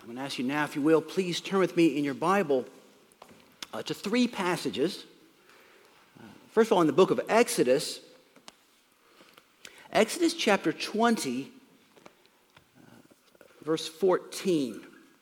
I'm going to ask you now, if you will, please turn with me in your Bible to three passages. First of all, in the book of Exodus, Exodus chapter 20, verse 14.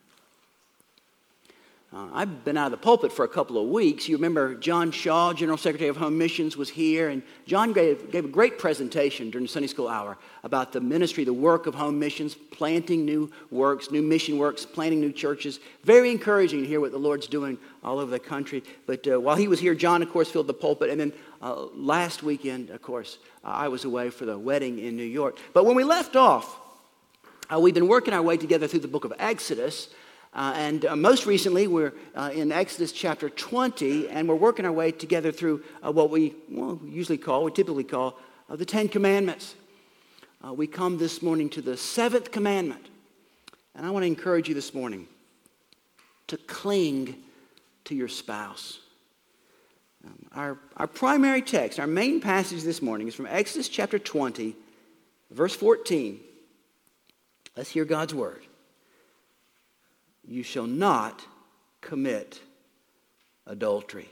I've been out of the pulpit for a couple of weeks. You remember John Shaw, General Secretary of Home Missions, was here, and John gave a great presentation during the Sunday school hour about the ministry, the work of home missions, planting new works, new mission works, planting new churches. Very encouraging to hear what the Lord's doing all over the country. But while he was here, John, of course, filled the pulpit. And then last weekend, of course, I was away for the wedding in New York. But when we left off, we've been working our way together through the book of Exodus. And most recently, we're in Exodus chapter 20, and we're working our way together through what we typically call the Ten Commandments. We come this morning to the seventh commandment, and I want to encourage you this morning to cling to your spouse. Our primary text, our main passage this morning is from Exodus chapter 20, verse 14. Let's hear God's word. You shall not commit adultery.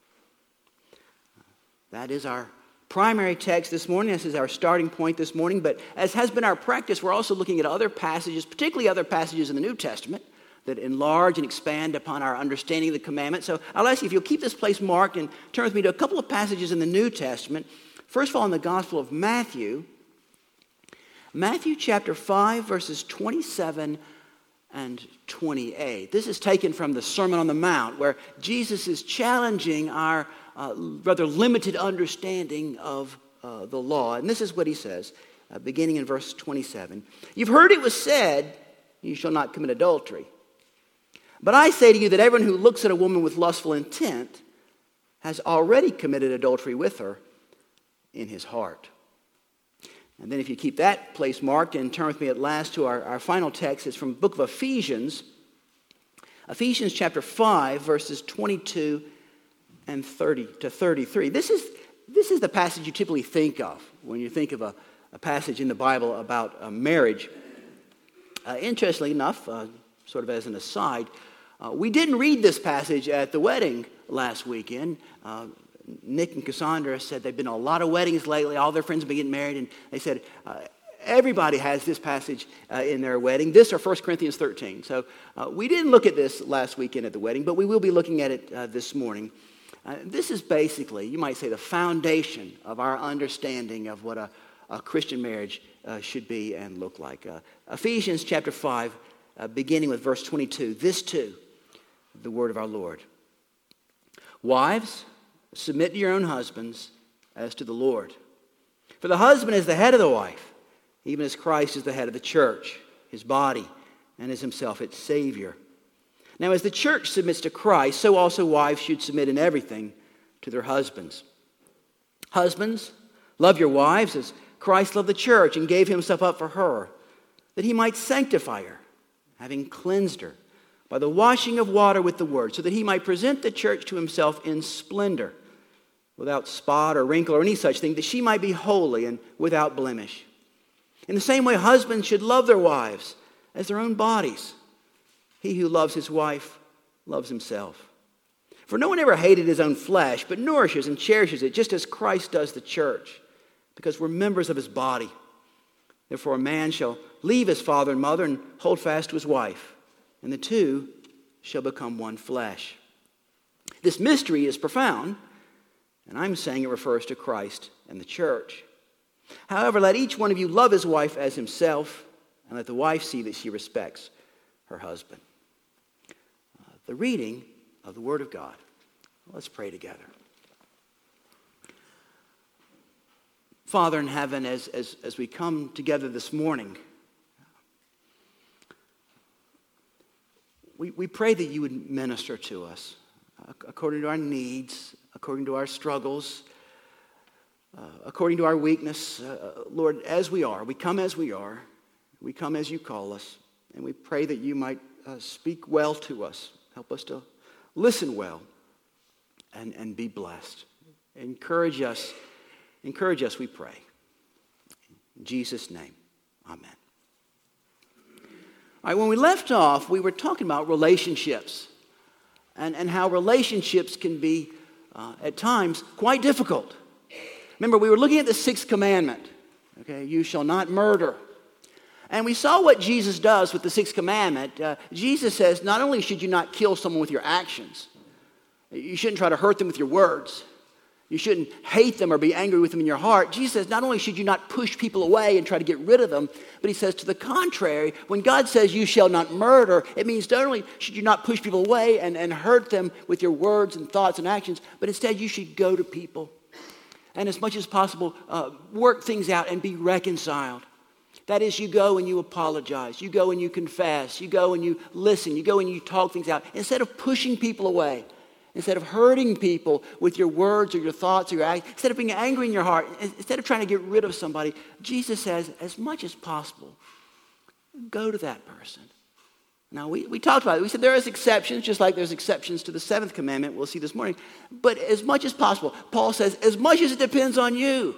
That is our primary text this morning. This is our starting point this morning. But as has been our practice, we're also looking at other passages, particularly other passages in the New Testament, that enlarge and expand upon our understanding of the commandment. So I'll ask you if you'll keep this place marked and turn with me to a couple of passages in the New Testament. First of all, in the Gospel of Matthew. Matthew chapter 5, verses 27 and 28. This is taken from the Sermon on the Mount, where Jesus is challenging our rather limited understanding of the law. And this is what he says, beginning in verse 27. You've heard it was said, you shall not commit adultery. But I say to you that everyone who looks at a woman with lustful intent has already committed adultery with her in his heart. And then if you keep that place marked and turn with me at last to our final text, it's from the book of Ephesians. Ephesians chapter 5, verses 22 and 30 to 33. This is the passage you typically think of when you think of a passage in the Bible about marriage. Interestingly enough, sort of as an aside, we didn't read this passage at the wedding last weekend. Nick and Cassandra said they've been to a lot of weddings lately. All their friends have been getting married, and they said everybody has this passage in their wedding. This or 1 Corinthians 13. So we didn't look at this last weekend at the wedding, but we will be looking at it this morning. This is basically, you might say, the foundation of our understanding of what a Christian marriage should be and look like. Ephesians chapter 5, beginning with verse 22. This too, the word of our Lord. Wives, submit to your own husbands as to the Lord. For the husband is the head of the wife, even as Christ is the head of the church, his body, and is himself its Savior. Now, as the church submits to Christ, so also wives should submit in everything to their husbands. Husbands, love your wives as Christ loved the church and gave himself up for her, that he might sanctify her, having cleansed her by the washing of water with the word, so that he might present the church to himself in splendor, without spot or wrinkle or any such thing, that she might be holy and without blemish. In the same way, husbands should love their wives as their own bodies. He who loves his wife loves himself. For no one ever hated his own flesh, but nourishes and cherishes it, just as Christ does the church, because we're members of his body. Therefore, a man shall leave his father and mother and hold fast to his wife, and the two shall become one flesh. This mystery is profound, and I'm saying it refers to Christ and the church. However, let each one of you love his wife as himself, and let the wife see that she respects her husband. The reading of the Word of God. Let's pray together. Father in heaven, as we come together this morning, we pray that you would minister to us according to our needs, according to our struggles, according to our weakness. Lord, as we are, we come as we are. We come as you call us. And we pray that you might speak well to us. Help us to listen well and be blessed. Encourage us, we pray. In Jesus' name, amen. All right, when we left off, we were talking about relationships and how relationships can be, at times, quite difficult. Remember, we were looking at the sixth commandment. Okay, you shall not murder. And we saw what Jesus does with the sixth commandment. Jesus says not only should you not kill someone with your actions, you shouldn't try to hurt them with your words. You shouldn't hate them or be angry with them in your heart. Jesus says not only should you not push people away and try to get rid of them, but he says to the contrary, when God says you shall not murder, it means not only should you not push people away and hurt them with your words and thoughts and actions, but instead you should go to people and as much as possible work things out and be reconciled. That is, you go and you apologize. You go and you confess. You go and you listen. You go and you talk things out. Instead of pushing people away, instead of hurting people with your words or your thoughts or your actions, instead of being angry in your heart, instead of trying to get rid of somebody, Jesus says, as much as possible, go to that person. Now, we talked about it. We said there is exceptions, just like there's exceptions to the seventh commandment we'll see this morning. But as much as possible, Paul says, as much as it depends on you,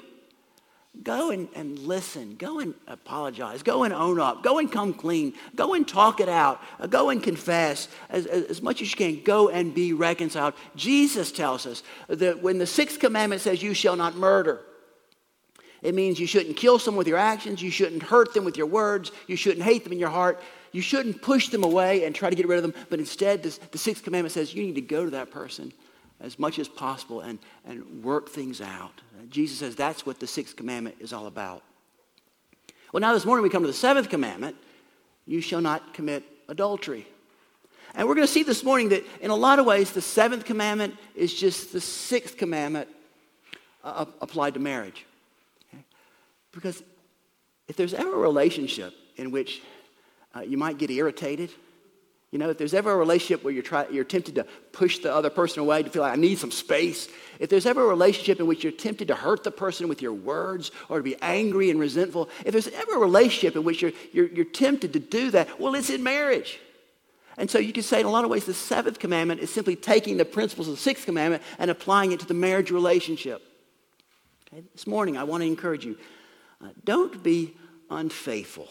go and listen. Go and apologize. Go and own up. Go and come clean. Go and talk it out. Go and confess. As much as you can, go and be reconciled. Jesus tells us that when the sixth commandment says you shall not murder, it means you shouldn't kill someone with your actions. You shouldn't hurt them with your words. You shouldn't hate them in your heart. You shouldn't push them away and try to get rid of them. But instead, the sixth commandment says you need to go to that person as much as possible and work things out. Jesus says that's what the sixth commandment is all about. Well, now this morning we come to the seventh commandment. You shall not commit adultery. And we're going to see this morning that in a lot of ways the seventh commandment is just the sixth commandment applied to marriage. Okay? Because if there's ever a relationship in which you might get irritated, you know, if there's ever a relationship where you're tempted to push the other person away, to feel like I need some space, if there's ever a relationship in which you're tempted to hurt the person with your words or to be angry and resentful, if there's ever a relationship in which you're tempted to do that, well, it's in marriage. And so you could say in a lot of ways the seventh commandment is simply taking the principles of the sixth commandment and applying it to the marriage relationship. Okay? This morning I want to encourage you, don't be unfaithful,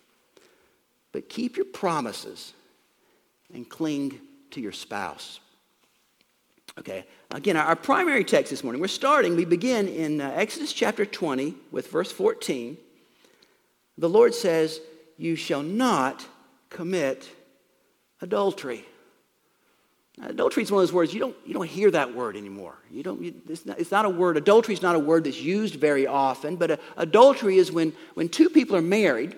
but keep your promises and cling to your spouse. Okay, again, our primary text this morning, we begin in Exodus chapter 20 with verse 14. The Lord says, you shall not commit adultery. Now, adultery is one of those words, you don't hear that word anymore. It's not a word, adultery is not a word that's used very often, but adultery is when two people are married.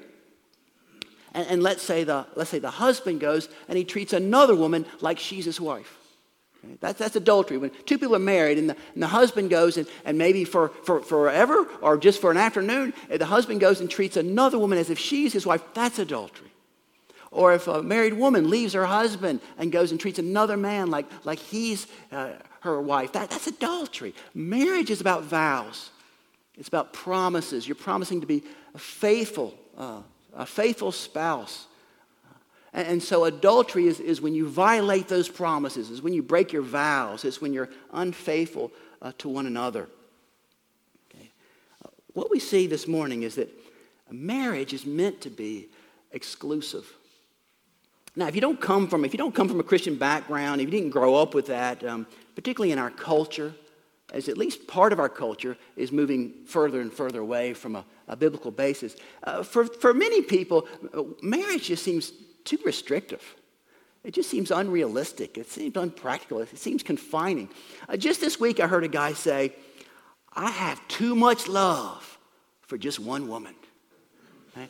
And let's say the husband goes and he treats another woman like she's his wife. Okay? That's adultery. When two people are married and the husband goes and maybe for forever or just for an afternoon, the husband goes and treats another woman as if she's his wife, that's adultery. Or if a married woman leaves her husband and goes and treats another man like he's her wife, that's adultery. Marriage is about vows. It's about promises. You're promising to be faithful. A faithful spouse. And so adultery is when you violate those promises, is when you break your vows, it's when you're unfaithful to one another. Okay. What we see this morning is that marriage is meant to be exclusive. Now, if you don't come from a Christian background, if you didn't grow up with that, particularly in our culture, as at least part of our culture is moving further and further away from a biblical basis. For many people, marriage just seems too restrictive. It just seems unrealistic. It seems unpractical. It seems confining. Just this week, I heard a guy say, I have too much love for just one woman. Okay?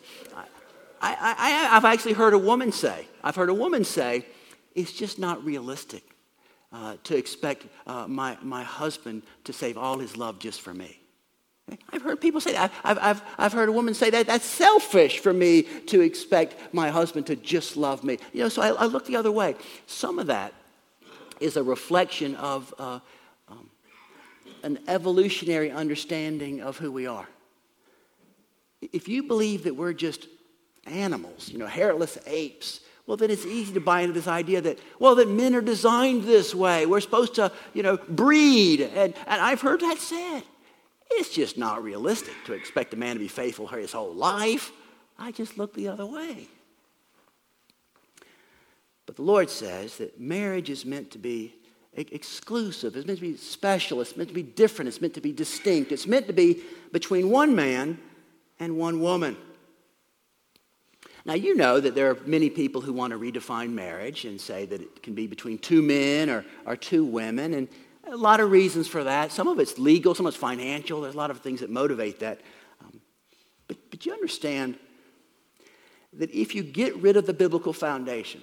I've actually heard a woman say, it's just not realistic to expect my husband to save all his love just for me. I've heard people say that. I've heard a woman say that that's selfish for me to expect my husband to just love me. You know, so I look the other way. Some of that is a reflection of an evolutionary understanding of who we are. If you believe that we're just animals, hairless apes, well, then it's easy to buy into this idea that men are designed this way. We're supposed to, breed. And I've heard that said. It's just not realistic to expect a man to be faithful his whole life. I just look the other way. But the Lord says that marriage is meant to be exclusive. It's meant to be special. It's meant to be different. It's meant to be distinct. It's meant to be between one man and one woman. Now, you know that there are many people who want to redefine marriage and say that it can be between two men or two women, and a lot of reasons for that. Some of it's legal, some of it's financial. There's a lot of things that motivate that. But you understand that if you get rid of the biblical foundation,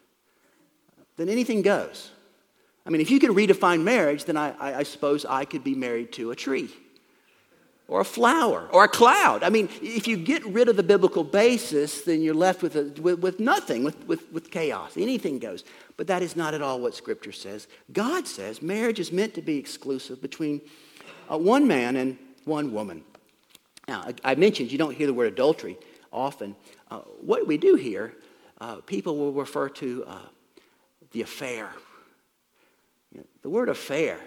then anything goes. I mean, if you can redefine marriage, then I suppose I could be married to a tree or a flower or a cloud. I mean, if you get rid of the biblical basis, then you're left with nothing, with chaos. Anything goes. But that is not at all what Scripture says. God says marriage is meant to be exclusive between one man and one woman. Now, I mentioned you don't hear the word adultery often. What we do hear, people will refer to the affair. You know, the word affair,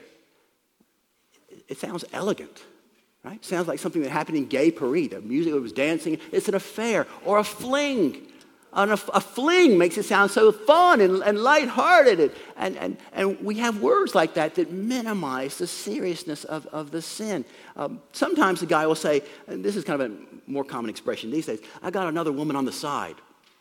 it sounds elegant, right? It sounds like something that happened in Gay Paris. The music was dancing. It's an affair or a fling. A fling makes it sound so fun and lighthearted. And we have words like that minimize the seriousness of the sin. Sometimes the guy will say, and this is kind of a more common expression these days, I got another woman on the side.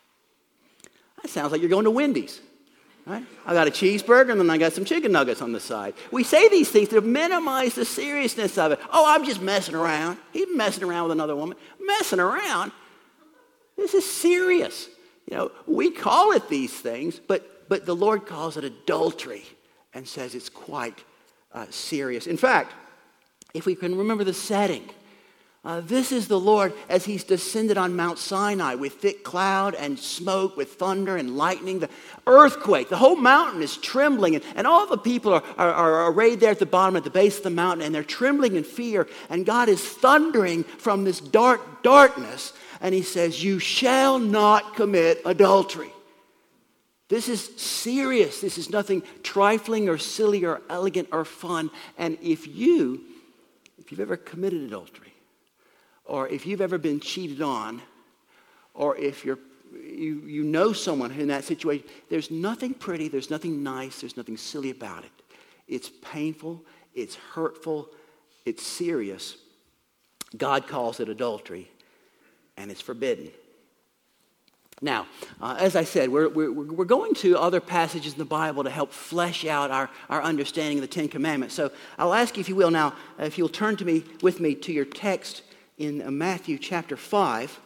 That sounds like you're going to Wendy's. Right? I got a cheeseburger and then I got some chicken nuggets on the side. We say these things to minimize the seriousness of it. Oh, I'm just messing around. He's messing around with another woman. Messing around? This is serious. You know, we call it these things, but the Lord calls it adultery and says it's quite serious. In fact, if we can remember the setting, this is the Lord as he's descended on Mount Sinai with thick cloud and smoke, with thunder and lightning, the earthquake. The whole mountain is trembling, and all the people are arrayed there at the bottom, at the base of the mountain, and they're trembling in fear, and God is thundering from this darkness, and he says, you shall not commit adultery. This is serious. This is nothing trifling or silly or elegant or fun. And if you've ever committed adultery, or if you've ever been cheated on, or if you know someone in that situation, there's nothing pretty, there's nothing nice, there's nothing silly about it. It's painful, it's hurtful, it's serious. God calls it adultery, and it's forbidden. Now, as I said, we're going to other passages in the Bible to help flesh out our understanding of the Ten Commandments. So I'll ask you, if you will now, if you'll turn with me to your text in Matthew chapter 5.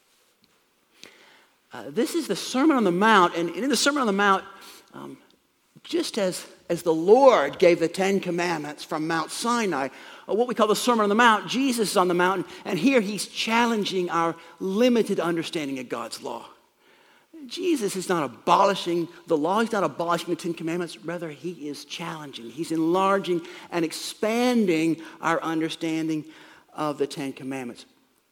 This is the Sermon on the Mount, and in the Sermon on the Mount, just as the Lord gave the Ten Commandments from Mount Sinai, what we call the Sermon on the Mount, Jesus is on the mountain, and here he's challenging our limited understanding of God's law. Jesus is not abolishing the law. He's not abolishing the Ten Commandments. Rather, he is challenging. He's enlarging and expanding our understanding of the Ten Commandments.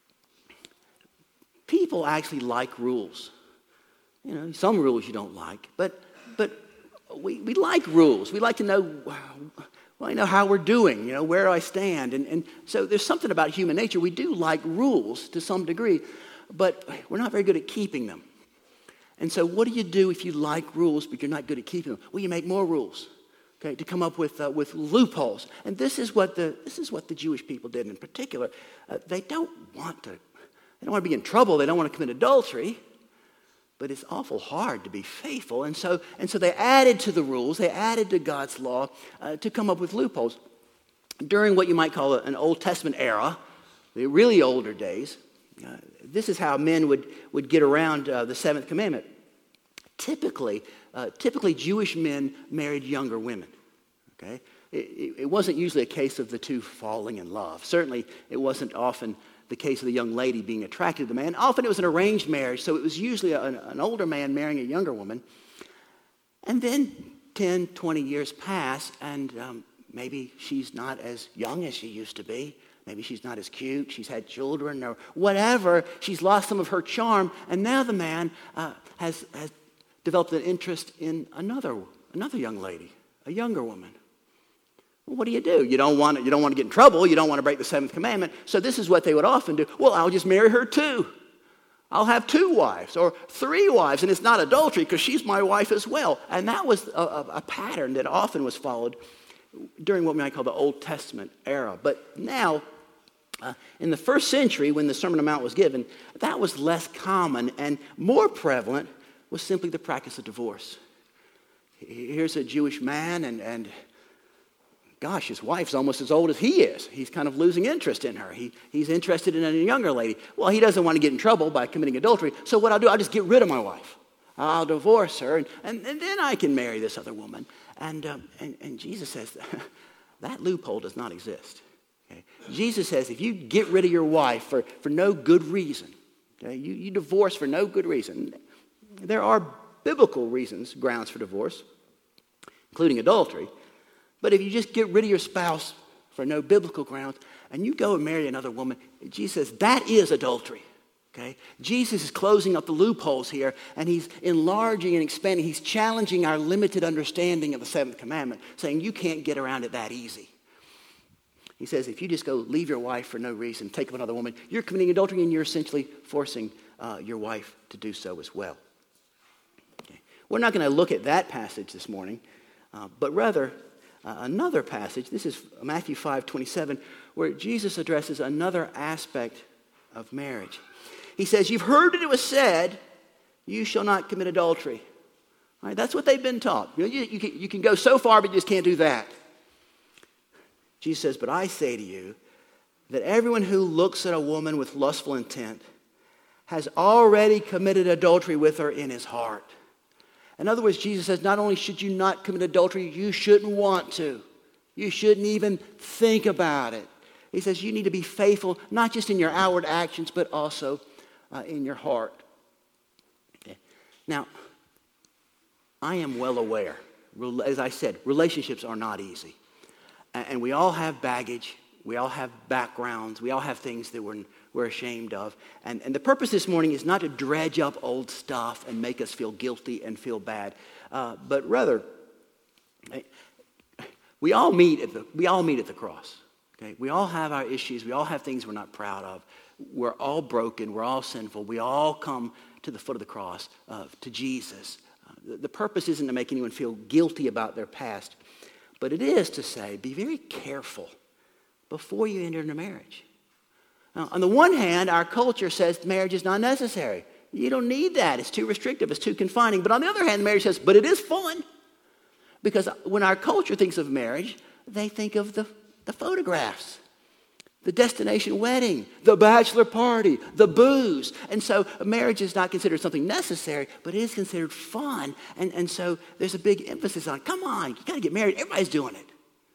People actually like rules. You know, some rules you don't like, but we like rules. We like to know, well, I know how we're doing, where do I stand? And so there's something about human nature. We do like rules to some degree, but we're not very good at keeping them. And so what do you do if you like rules, but you're not good at keeping them? Well, you make more rules, okay, to come up with loopholes. And this is what the Jewish people did in particular. They don't want to be in trouble. They don't want to commit adultery. But it's awful hard to be faithful. And so they added to the rules, they added to God's law to come up with loopholes. During what you might call an Old Testament era, the really older days, this is how men would get around the seventh commandment. Typically, Jewish men married younger women. Okay, it wasn't usually a case of the two falling in love. Certainly, it wasn't often the case of the young lady being attracted to the man. Often it was an arranged marriage, so it was usually an older man marrying a younger woman. And then 10, 20 years pass, and maybe she's not as young as she used to be. Maybe she's not as cute. She's had children or whatever. She's lost some of her charm, and now the man has developed an interest in another young lady, a younger woman. Well, what do? You don't want to get in trouble. You don't want to break the seventh commandment. So this is what they would often do. Well, I'll just marry her too. I'll have 2 wives or 3 wives, and it's not adultery because she's my wife as well. And that was a pattern that often was followed during what we might call the Old Testament era. But now, in the first century, when the Sermon on the Mount was given, that was less common, and more prevalent was simply the practice of divorce. Here's a Jewish man, and gosh, his wife's almost as old as he is. He's kind of losing interest in her. He's interested in a younger lady. Well, he doesn't want to get in trouble by committing adultery, so what I'll do, I'll just get rid of my wife. I'll divorce her, and then I can marry this other woman. And Jesus says that loophole does not exist. Okay? Jesus says if you get rid of your wife for no good reason, okay, you divorce for no good reason, there are biblical reasons, grounds for divorce, including adultery. But if you just get rid of your spouse for no biblical grounds and you go and marry another woman, Jesus says that is adultery. Okay? Jesus is closing up the loopholes here, and he's enlarging and expanding. He's challenging our limited understanding of the 7th commandment, saying you can't get around it that easy. He says if you just go leave your wife for no reason, take up another woman, you're committing adultery, and you're essentially forcing your wife to do so as well. Okay. We're not going to look at that passage this morning, but rather another passage. This is Matthew 5:27, where Jesus addresses another aspect of marriage. He says, you've heard that it was said, you shall not commit adultery. All right, that's what they've been taught. You can go so far, but you just can't do that. Jesus says, but I say to you that everyone who looks at a woman with lustful intent has already committed adultery with her in his heart. In other words, Jesus says not only should you not commit adultery, you shouldn't want to. You shouldn't even think about it. He says you need to be faithful, not just in your outward actions, but also in your heart. Okay. Now, I am well aware, as I said, relationships are not easy. And we all have baggage. We all have backgrounds. We all have things that we're ashamed of. And the purpose this morning is not to dredge up old stuff and make us feel guilty and feel bad, but rather, we all meet at the cross. Okay? We all have our issues. We all have things we're not proud of. We're all broken. We're all sinful. We all come to the foot of the cross, to Jesus. The purpose isn't to make anyone feel guilty about their past, but it is to say, be very careful before you enter into marriage. Now, on the one hand, our culture says marriage is not necessary. You don't need that. It's too restrictive. It's too confining. But on the other hand, marriage says, but it is fun. Because when our culture thinks of marriage, they think of the photographs, the destination wedding, the bachelor party, the booze. And so marriage is not considered something necessary, but it is considered fun. And so there's a big emphasis on, come on, you got to get married. Everybody's doing it.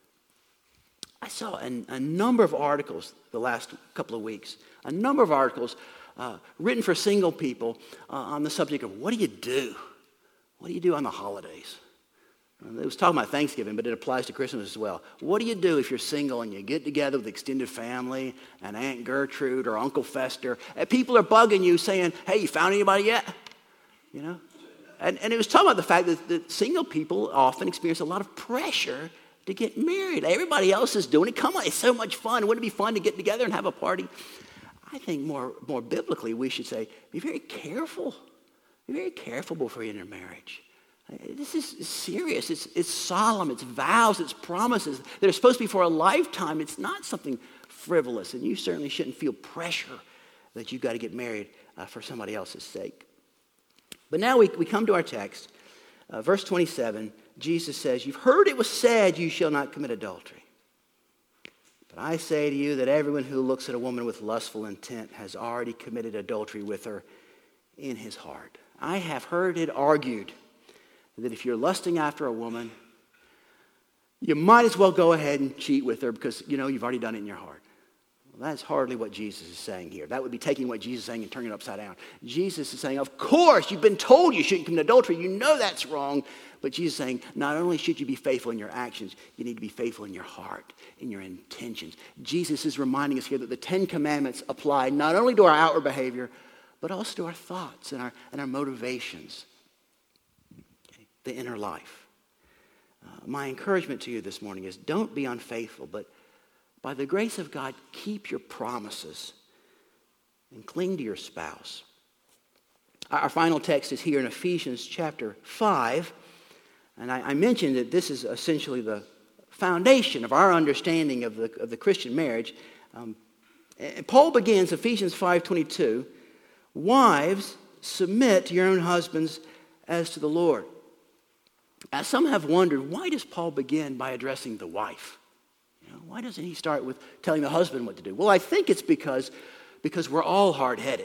I saw a number of articles the last couple of weeks, a number of articles written for single people on the subject of what do you do? What do you do on the holidays? It was talking about Thanksgiving, but it applies to Christmas as well. What do you do if you're single and you get together with extended family and Aunt Gertrude or Uncle Fester, and people are bugging you saying, hey, you found anybody yet? You know? And it was talking about the fact that single people often experience a lot of pressure to get married. Everybody else is doing it. Come on, it's so much fun. Wouldn't it be fun to get together and have a party? I think more biblically we should say, be very careful. Be very careful before you enter marriage. This is serious. It's solemn. It's vows. It's promises that are supposed to be for a lifetime. It's not something frivolous, and you certainly shouldn't feel pressure that you've got to get married for somebody else's sake. But now we come to our text. Verse 27, Jesus says, you've heard it was said you shall not commit adultery. But I say to you that everyone who looks at a woman with lustful intent has already committed adultery with her in his heart. I have heard it argued that if you're lusting after a woman, you might as well go ahead and cheat with her because, you've already done it in your heart. Well, that's hardly what Jesus is saying here. That would be taking what Jesus is saying and turning it upside down. Jesus is saying, of course, you've been told you shouldn't commit adultery. You know that's wrong. But Jesus is saying, not only should you be faithful in your actions, you need to be faithful in your heart, in your intentions. Jesus is reminding us here that the 10 Commandments apply not only to our outward behavior, but also to our thoughts and our motivations. The inner life. My encouragement to you this morning is don't be unfaithful, but by the grace of God, keep your promises and cling to your spouse. Our final text is here in Ephesians chapter 5. And I mentioned that this is essentially the foundation of our understanding of the Christian marriage. Paul begins Ephesians 5:22, "Wives, submit to your own husbands as to the Lord." Now, some have wondered, why does Paul begin by addressing the wife? Why doesn't he start with telling the husband what to do? Well, I think it's because we're all hard-headed.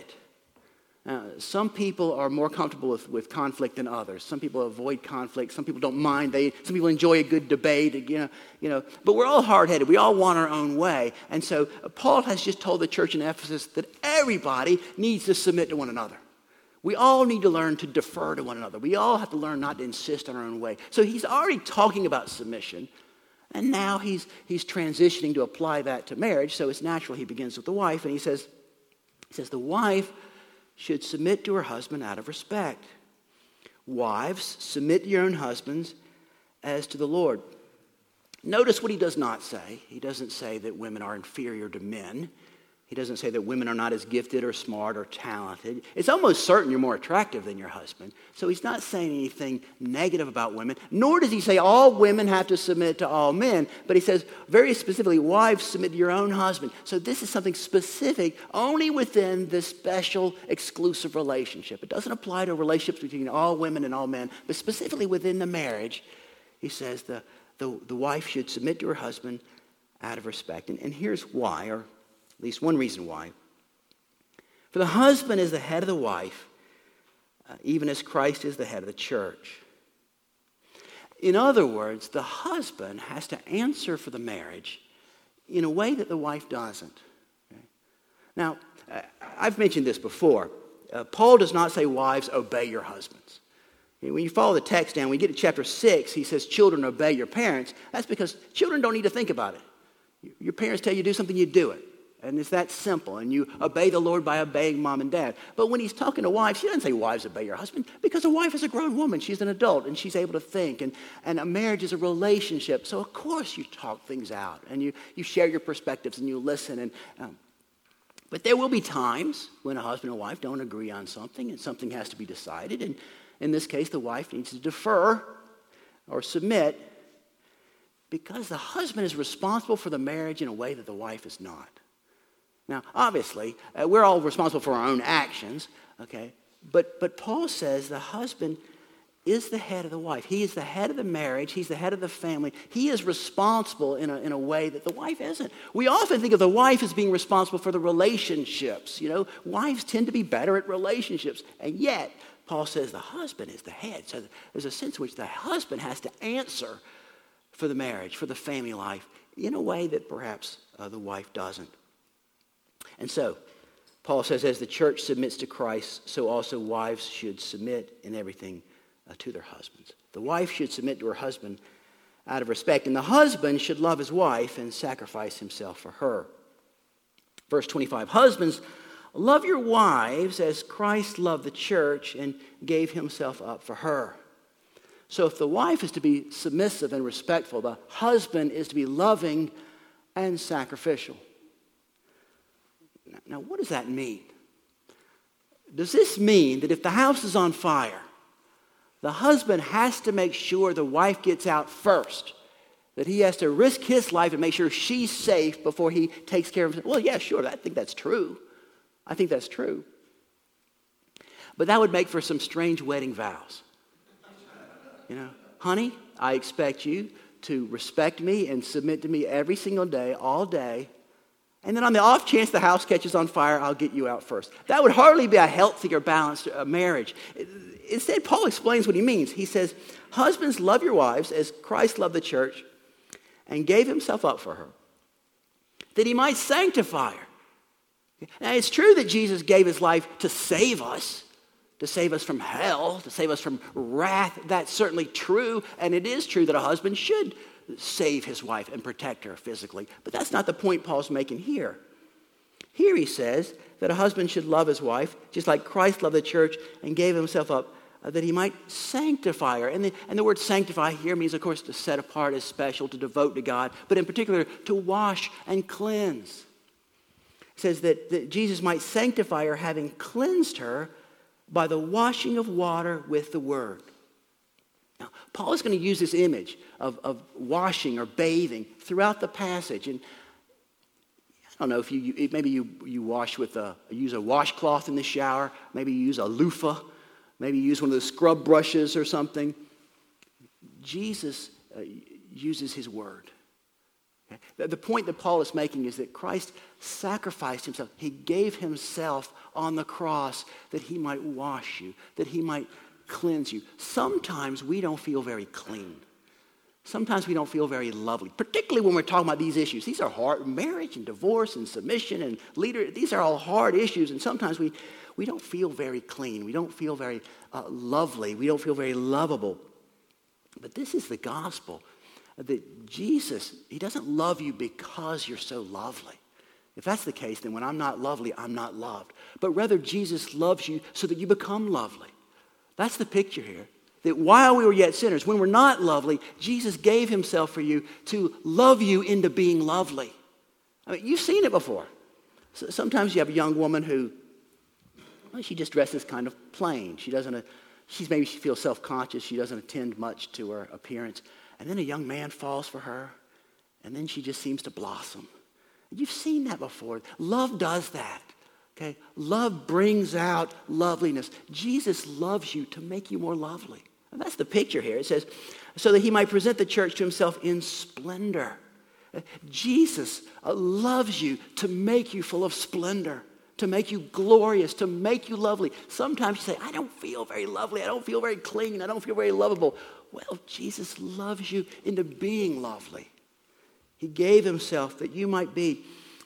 Some people are more comfortable with conflict than others. Some people avoid conflict. Some people don't mind. Some people enjoy a good debate. But we're all hard-headed. We all want our own way. And so Paul has just told the church in Ephesus that everybody needs to submit to one another. We all need to learn to defer to one another. We all have to learn not to insist on our own way. So he's already talking about submission. And now he's transitioning to apply that to marriage. So it's natural he begins with the wife. And he says the wife should submit to her husband out of respect. Wives, submit to your own husbands as to the Lord. Notice what he does not say. He doesn't say that women are inferior to men. He doesn't say that women are not as gifted or smart or talented. It's almost certain you're more attractive than your husband. So he's not saying anything negative about women, nor does he say all women have to submit to all men. But he says very specifically, wives, submit to your own husband. So this is something specific only within this special exclusive relationship. It doesn't apply to relationships between all women and all men, but specifically within the marriage, he says the wife should submit to her husband out of respect. And here's why, or at least one reason why. For the husband is the head of the wife, even as Christ is the head of the church. In other words, the husband has to answer for the marriage in a way that the wife doesn't. Okay? Now, I've mentioned this before. Paul does not say, wives, obey your husbands. When you follow the text down, when you get to chapter 6, he says, children, obey your parents. That's because children don't need to think about it. Your parents tell you to do something, you do it. And it's that simple. And you obey the Lord by obeying mom and dad. But when he's talking to wives, he doesn't say, wives, obey your husband. Because a wife is a grown woman. She's an adult and she's able to think. And a marriage is a relationship. So, of course, you talk things out. And you share your perspectives and you listen. But there will be times when a husband and wife don't agree on something and something has to be decided. And in this case, the wife needs to defer or submit because the husband is responsible for the marriage in a way that the wife is not. Now, obviously, we're all responsible for our own actions, okay? But Paul says the husband is the head of the wife. He is the head of the marriage. He's the head of the family. He is responsible in a way that the wife isn't. We often think of the wife as being responsible for the relationships. Wives tend to be better at relationships. And yet, Paul says the husband is the head. So there's a sense in which the husband has to answer for the marriage, for the family life, in a way that perhaps the wife doesn't. And so, Paul says, as the church submits to Christ, so also wives should submit in everything to their husbands. The wife should submit to her husband out of respect, and the husband should love his wife and sacrifice himself for her. Verse 25, husbands, love your wives as Christ loved the church and gave himself up for her. So if the wife is to be submissive and respectful, the husband is to be loving and sacrificial. Now, what does that mean? Does this mean that if the house is on fire, the husband has to make sure the wife gets out first? That he has to risk his life and make sure she's safe before he takes care of herself? Well, yeah, sure, I think that's true. I think that's true. But that would make for some strange wedding vows. Honey, I expect you to respect me and submit to me every single day, all day. And then on the off chance the house catches on fire, I'll get you out first. That would hardly be a healthy or balanced marriage. Instead, Paul explains what he means. He says, husbands, love your wives as Christ loved the church and gave himself up for her, that he might sanctify her. Now, it's true that Jesus gave his life to save us from hell, to save us from wrath. That's certainly true, and it is true that a husband should save his wife and protect her physically. But that's not the point Paul's making here. Here he says that a husband should love his wife, just like Christ loved the church and gave himself up that he might sanctify her. And the word sanctify here means, of course, to set apart as special, to devote to God, but in particular, to wash and cleanse. It says that Jesus might sanctify her, having cleansed her by the washing of water with the word. Now, Paul is going to use this image of washing or bathing throughout the passage. And I don't know if maybe you wash use a washcloth in the shower. Maybe you use a loofah. Maybe you use one of those scrub brushes or something. Jesus uses his word. Okay? The point that Paul is making is that Christ sacrificed himself. He gave himself on the cross that he might wash you, that he might cleanse you. Sometimes we don't feel very clean. Sometimes we don't feel very lovely, particularly when we're talking about these issues. These are hard. Marriage and divorce and submission and leader, these are all hard issues, and sometimes we don't feel very clean. We don't feel very lovely. We don't feel very lovable. But this is the gospel, that Jesus, he doesn't love you because you're so lovely. If that's the case, then when I'm not lovely, I'm not loved. But rather, Jesus loves you so that you become lovely. That's the picture here. That while we were yet sinners, when we're not lovely, Jesus gave himself for you to love you into being lovely. I mean, you've seen it before. So sometimes you have a young woman who, well, she just dresses kind of plain. She feels self-conscious. She doesn't attend much to her appearance. And then a young man falls for her, and then she just seems to blossom. You've seen that before. Love does that. Okay? Love brings out loveliness. Jesus loves you to make you more lovely. And that's the picture here. It says, so that he might present the church to himself in splendor. Jesus loves you to make you full of splendor, to make you glorious, to make you lovely. Sometimes you say, I don't feel very lovely. I don't feel very clean. I don't feel very lovable. Well, Jesus loves you into being lovely. He gave himself that you might be,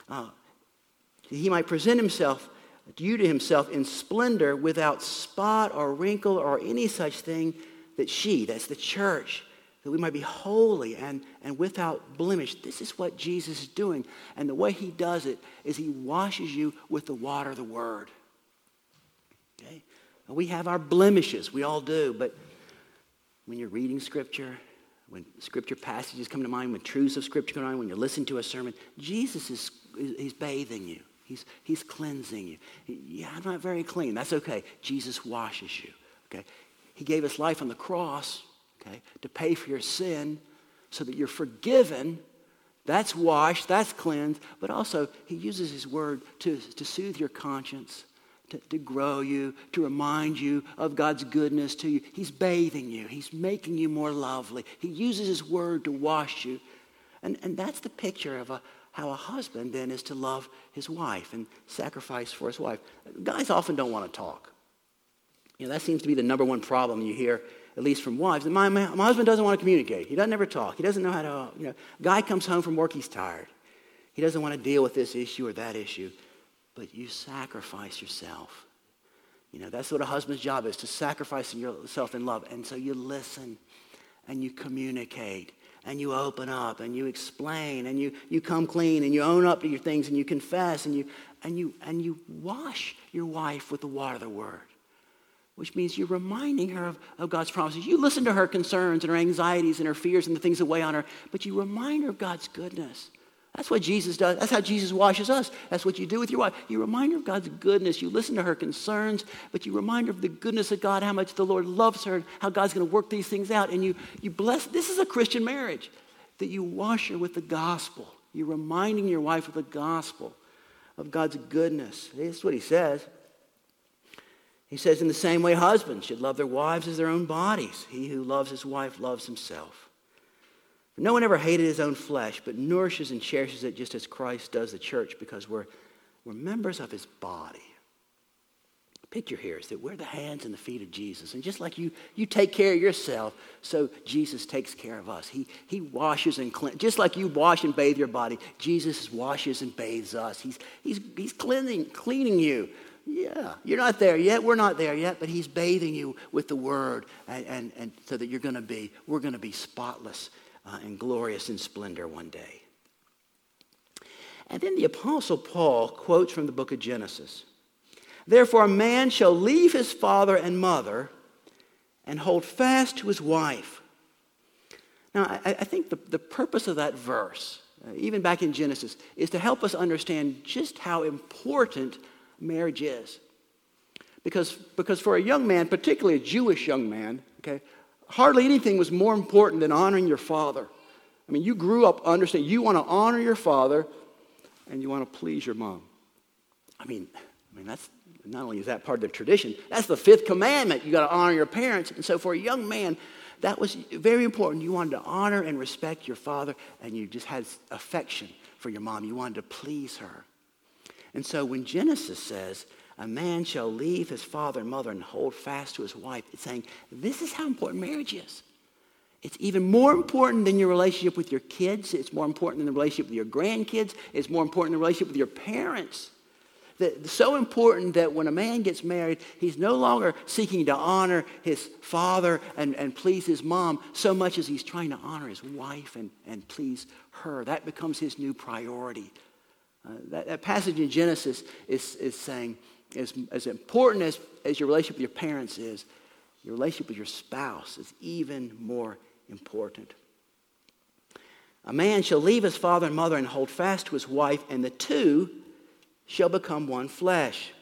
he might present himself, you to himself in splendor without spot or wrinkle or any such thing, that's the church, that we might be holy and without blemish. This is what Jesus is doing. And the way he does it is he washes you with the water of the word. Okay? We have our blemishes. We all do. But when you're reading Scripture, when Scripture passages come to mind, when truths of Scripture come to mind, when you listen to a sermon, Jesus he's bathing you. He's cleansing you. Yeah, I'm not very clean. That's okay. Jesus washes you. Okay? He gave his life on the cross, okay, to pay for your sin so that you're forgiven. That's washed, that's cleansed. But also, he uses his word to soothe your conscience, to grow you, to remind you of God's goodness to you. He's bathing you. He's making you more lovely. He uses his word to wash you. And that's the picture of how a husband then is to love his wife and sacrifice for his wife. Guys often don't want to talk. You know, that seems to be the number one problem you hear, at least from wives. My husband doesn't want to communicate. He doesn't ever talk. He doesn't know how to, guy comes home from work, he's tired. He doesn't want to deal with this issue or that issue. But you sacrifice yourself. That's what a husband's job is, to sacrifice yourself in love. And so you listen and you communicate and you open up and you explain and you come clean and you own up to your things and you confess and you wash your wife with the water of the word. Which means you're reminding her of God's promises. You listen to her concerns and her anxieties and her fears and the things that weigh on her, but you remind her of God's goodness. That's what Jesus does. That's how Jesus washes us. That's what you do with your wife. You remind her of God's goodness. You listen to her concerns, but you remind her of the goodness of God, how much the Lord loves her, how God's going to work these things out. And you bless. This is a Christian marriage, that you wash her with the gospel. You're reminding your wife of the gospel, of God's goodness. That's what he says. He says, in the same way, husbands should love their wives as their own bodies. He who loves his wife loves himself. For no one ever hated his own flesh, but nourishes and cherishes it just as Christ does the church, because we're members of his body. The picture here is that we're the hands and the feet of Jesus. And just like you take care of yourself, so Jesus takes care of us. He washes and cleanses. Just like you wash and bathe your body, Jesus washes and bathes us. He's cleaning you. Yeah, you're not there yet. We're not there yet, but he's bathing you with the word, and so that we're going to be spotless and glorious in splendor one day. And then the Apostle Paul quotes from the book of Genesis. Therefore, a man shall leave his father and mother and hold fast to his wife. Now, I think the purpose of that verse, even back in Genesis, is to help us understand just how important marriage is. Because for a young man, particularly a Jewish young man, okay, hardly anything was more important than honoring your father. I mean, you grew up understanding you want to honor your father and you want to please your mom. I mean, that's not only is that part of the tradition, that's the fifth commandment. You got to honor your parents. And so for a young man, that was very important. You wanted to honor and respect your father, and you just had affection for your mom. You wanted to please her. And so when Genesis says, a man shall leave his father and mother and hold fast to his wife, it's saying this is how important marriage is. It's even more important than your relationship with your kids. It's more important than the relationship with your grandkids. It's more important than the relationship with your parents. So important that when a man gets married, he's no longer seeking to honor his father and please his mom so much as he's trying to honor his wife and please her. That becomes his new priority. That passage in Genesis is saying, as important as your relationship with your parents is, your relationship with your spouse is even more important. A man shall leave his father and mother and hold fast to his wife, and the two shall become one flesh.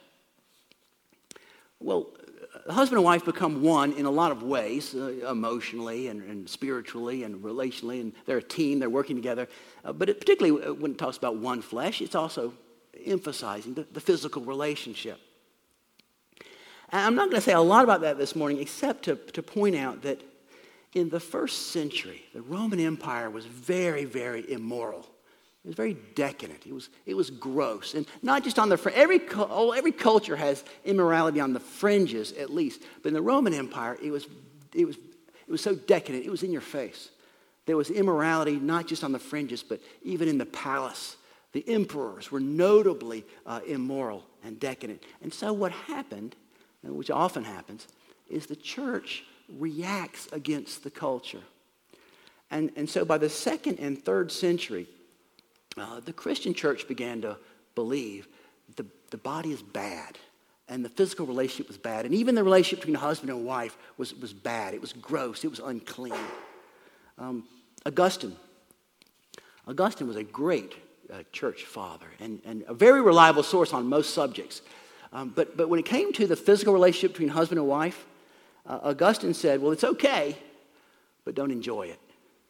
Well, husband and wife become one in a lot of ways, emotionally and spiritually and relationally, and they're a team, they're working together. But particularly when it talks about one flesh, it's also emphasizing the physical relationship. And I'm not going to say a lot about that this morning, except to point out that in the first century, the Roman Empire was very, very immoral. It was very decadent. It was gross. And not just on the fringe. Every culture has immorality on the fringes, at least. But in the Roman Empire, it was so decadent. It was in your face. There was immorality not just on the fringes, but even in the palace. The emperors were notably immoral and decadent. And so what happened, which often happens, is the church reacts against the culture. And so by the 2nd and 3rd century, the Christian church began to believe the body is bad and the physical relationship was bad. And even the relationship between husband and wife was bad. It was gross. It was unclean. Augustine was a great church father and a very reliable source on most subjects. But when it came to the physical relationship between husband and wife, Augustine said, well, it's okay, but don't enjoy it.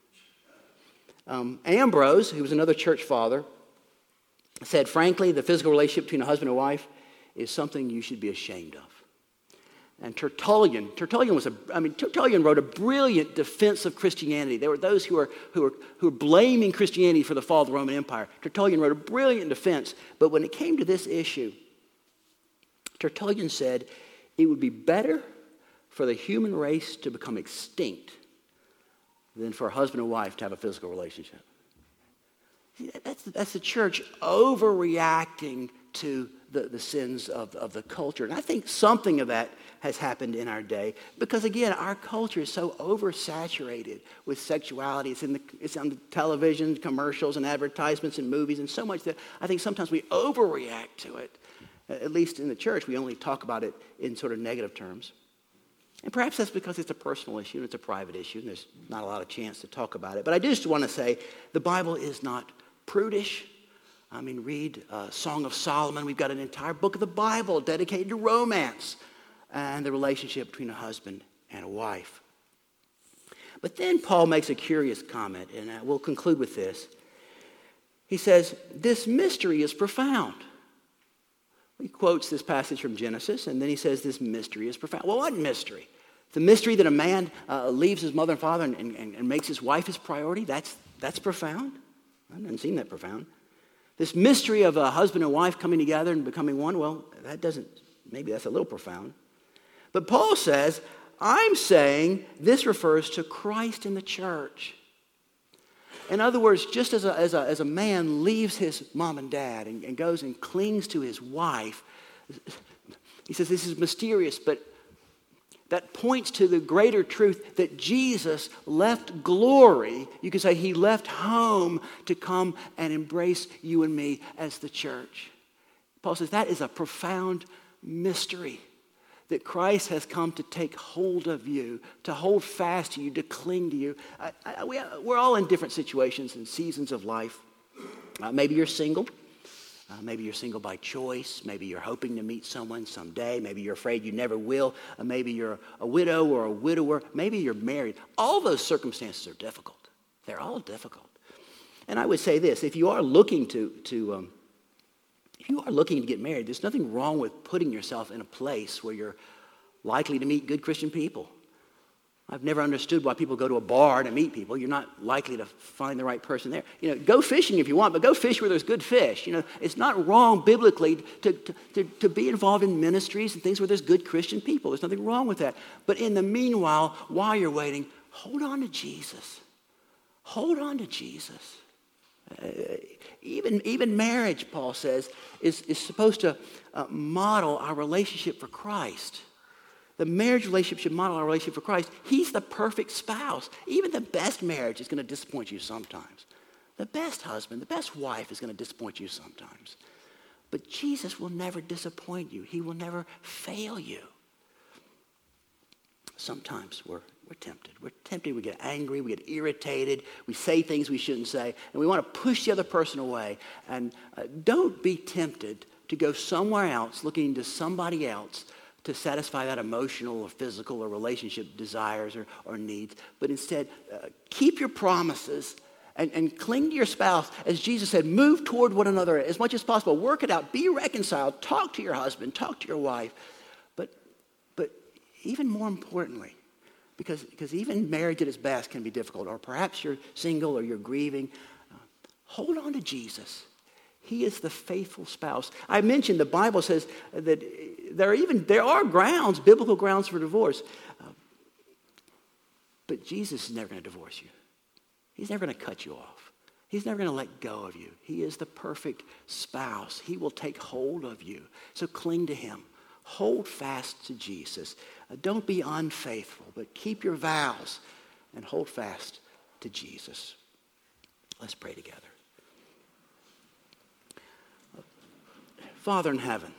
Ambrose, who was another church father, said, frankly, the physical relationship between a husband and wife is something you should be ashamed of. And Tertullian wrote a brilliant defense of Christianity. There were those who were blaming Christianity for the fall of the Roman Empire. Tertullian wrote a brilliant defense, but when it came to this issue, Tertullian said it would be better for the human race to become extinct than for a husband and wife to have a physical relationship. That's the church overreacting to the sins of the culture. And I think something of that has happened in our day because, again, our culture is so oversaturated with sexuality. It's on the television, commercials, and advertisements and movies, and so much that I think sometimes we overreact to it. At least in the church, we only talk about it in sort of negative terms. And perhaps that's because it's a personal issue and it's a private issue and there's not a lot of chance to talk about it. But I just want to say the Bible is not prudish. I mean, read Song of Solomon. We've got an entire book of the Bible dedicated to romance and the relationship between a husband and a wife. But then Paul makes a curious comment, and we'll conclude with this. He says, this mystery is profound. He quotes this passage from Genesis, and then he says this mystery is profound. Well, what mystery? The mystery that a man leaves his mother and father and makes his wife his priority? That's profound? I haven't seen that profound. This mystery of a husband and wife coming together and becoming one, well, maybe that's a little profound. But Paul says, I'm saying this refers to Christ and the church. In other words, just as a man leaves his mom and dad and goes and clings to his wife, he says this is mysterious, but that points to the greater truth that Jesus left glory. You could say he left home to come and embrace you and me as the church. Paul says that is a profound mystery, that Christ has come to take hold of you, to hold fast to you, to cling to you. We're all in different situations and seasons of life. Maybe you're single. Maybe you're single by choice. Maybe you're hoping to meet someone someday. Maybe you're afraid you never will. Maybe you're a widow or a widower. Maybe you're married. All those circumstances are difficult. They're all difficult. And I would say this, if you are looking to get married, there's nothing wrong with putting yourself in a place where you're likely to meet good Christian people. I've never understood why people go to a bar to meet people. You're not likely to find the right person there. Go fishing if you want, but go fish where there's good fish. It's not wrong biblically to be involved in ministries and things where there's good Christian people. There's nothing wrong with that. But in the meanwhile, while you're waiting, hold on to Jesus. Hold on to Jesus. Even marriage, Paul says, is supposed to model our relationship for Christ. The marriage relationship should model our relationship for Christ. He's the perfect spouse. Even the best marriage is going to disappoint you sometimes. The best husband, the best wife is going to disappoint you sometimes. But Jesus will never disappoint you. He will never fail you. Sometimes we're tempted. We're tempted. We get angry. We get irritated. We say things we shouldn't say. And we want to push the other person away. And don't be tempted to go somewhere else, looking to somebody else to satisfy that emotional or physical or relationship desires or needs. But instead, keep your promises and cling to your spouse. As Jesus said, move toward one another as much as possible. Work it out. Be reconciled. Talk to your husband. Talk to your wife. But even more importantly, because even marriage at its best can be difficult, or perhaps you're single or you're grieving, hold on to Jesus. He is the faithful spouse. I mentioned the Bible says that there are grounds, biblical grounds for divorce. But Jesus is never going to divorce you. He's never going to cut you off. He's never going to let go of you. He is the perfect spouse. He will take hold of you. So cling to him. Hold fast to Jesus. Don't be unfaithful, but keep your vows and hold fast to Jesus. Let's pray together. Father in heaven,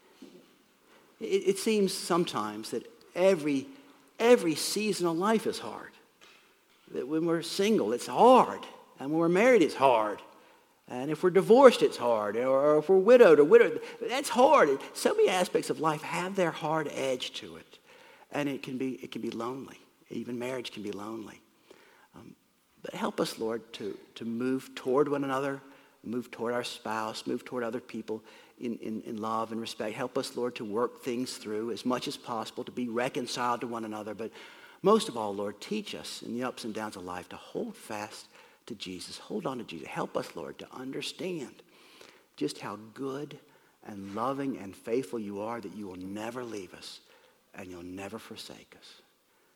it seems sometimes that every season of life is hard. That when we're single, it's hard. And when we're married, it's hard. And if we're divorced, it's hard. Or if we're widowed, that's hard. So many aspects of life have their hard edge to it. And it can be lonely. Even marriage can be lonely. But help us, Lord, to move toward one another, move toward our spouse, move toward other people in love and respect. Help us, Lord, to work things through as much as possible, to be reconciled to one another. But most of all, Lord, teach us in the ups and downs of life to hold fast to Jesus. Hold on to Jesus. Help us, Lord, to understand just how good and loving and faithful you are, that you will never leave us and you'll never forsake us.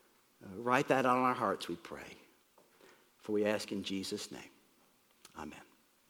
Write that on our hearts, we pray. For we ask in Jesus' name. Amen.